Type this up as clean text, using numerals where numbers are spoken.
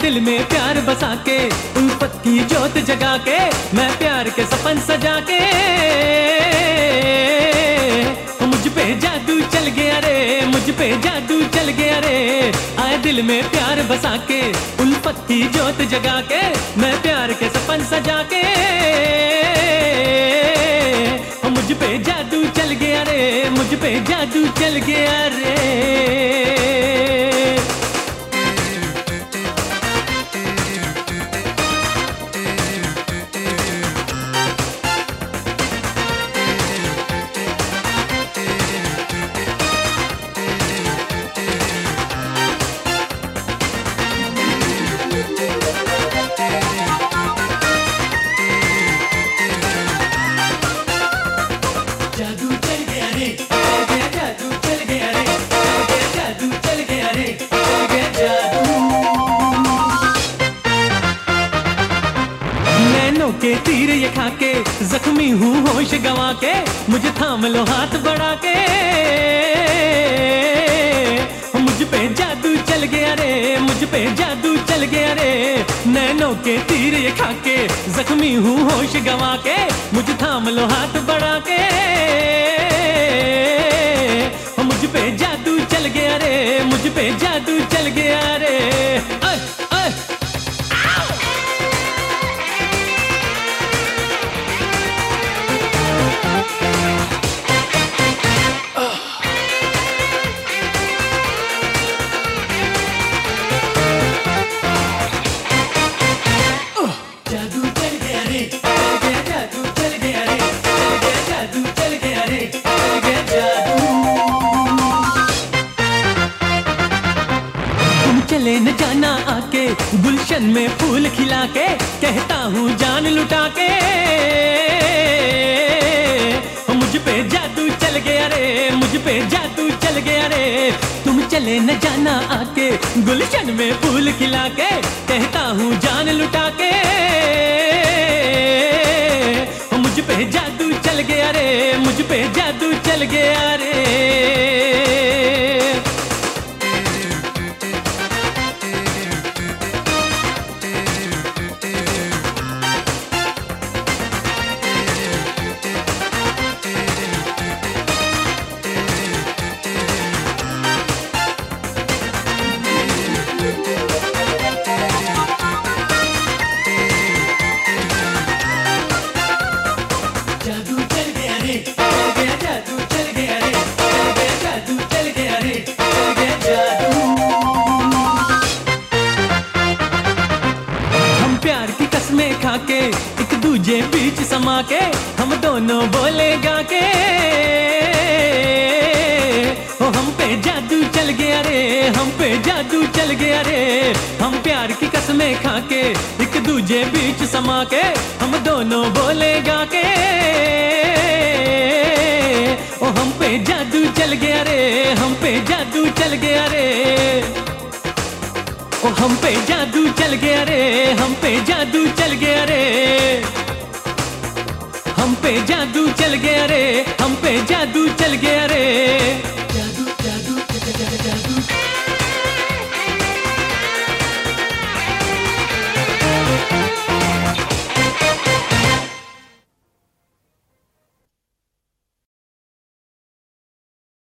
दिल में प्यार बसा के, उल्फत की जोत जगा के, मैं प्यार के सपन सजा के, मुझ पे जादू चल गया रे, मुझ पे जादू चल गया रे। आए दिल में प्यार बसा के, उल्फत की जोत जगा के, मैं प्यार के सपन सजा के, मुझ पे जादू चल गया रे, मुझ पे जादू चल गया रे। जादू चल गया रे, जादू चल गया रे, जादू चल गया रे, जादू। नैनों के तीर ये खा के, जख्मी हूँ होश गवा के, मुझे थाम लो हाथ बढ़ा के, मुझ पे जादू चल गया रे, मुझ पे जादू चल गया रे। नैनों के तीर ये खा के, जख्मी हूँ होश गवा के, मुझे थाम लो हाथ बढ़ा के, मुझ पे जादू चल गया रे, मुझ पे जादू चल गया रे। जादू चल गया रे, जादू चल गया रे, जादू चल गया रे, जादू। तुम चले न जाना आके, गुलशन में फूल खिला के, कहता हूँ जान लुटा के, मुझ पे जादू चल गया रे, मुझ पे जादू चल गया रे। तुम चले न जाना आके, गुलशन में फूल खिला के, कहता हूँ जान लुटा के, मुझ पे जादू चल गया रे, मुझ पे जादू चल गया रे। जादू चल गया रे, जादू चल गया रे, जादू चल गया रे, जादू। हम प्यार की कसमें खा के, एक दूजे बीच समा के, हम दोनों बोले गा के, ओ हम पे जादू चल गया रे, हम पे जादू चल गया रे। हम प्यार की कसमें खा के, एक दूजे बीच समा के, हम दोनों बोले गा के, ओ हम पे जादू चल गया रे, हम पे जादू चल गया रे, ओ हम पे जादू चल गया रे, हम पे जादू चल गया रे, हम पे जादू चल गया रे, हम पे जादू चल गया रे।